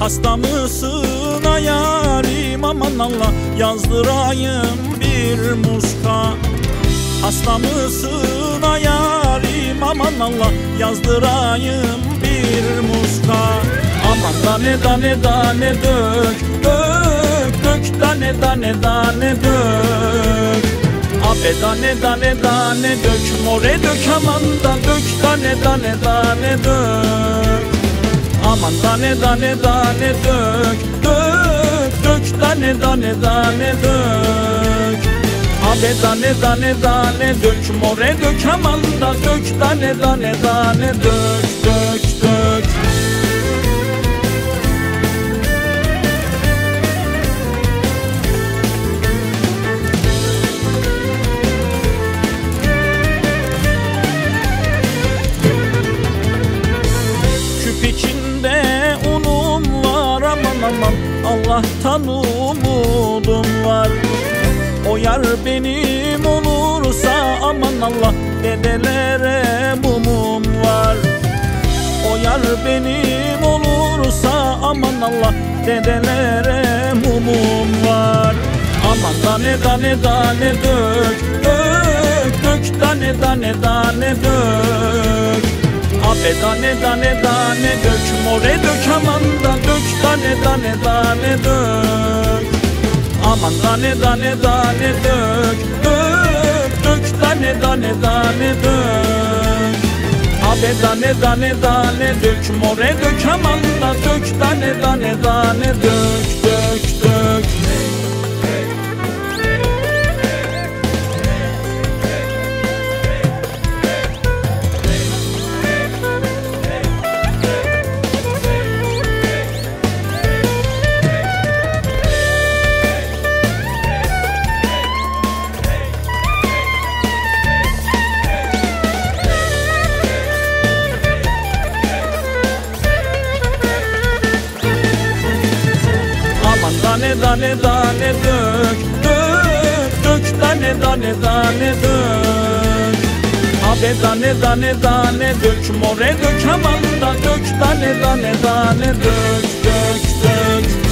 Hasta mısın yarim aman Allah, yazdırayım bir muska. Hasta mısın yarim aman Allah, yazdırayım bir muska. Aman tane tane tane dök, dök dök tane tane tane dök. Abi tane tane tane dök, more dök aman da dök tane tane tane dök. Aman tane tane tane dök, dök dök tane tane tane dök. Abi tane tane tane dök, more dök aman da dök tane tane tane dök, dök dök. Aman Allah'tan umudum var. O yar benim olursa aman Allah, dedelere mumum var. O yar benim olursa aman Allah, dedelere mumum var. Aman tane tane tane dök, dök dök tane tane tane dök. Abi tane tane tane dök, more dök aman da dök tane tane tane dök. Aman tane tane tane dök, dök dök tane tane tane dök. Abi tane tane tane dök, more dök aman da dök tane tane tane dök, dök dök. Tane tane tane dök, dök dök tane tane tane dök. Abi tane tane tane dök, more dök aman da dök tane tane tane dök, dök dök.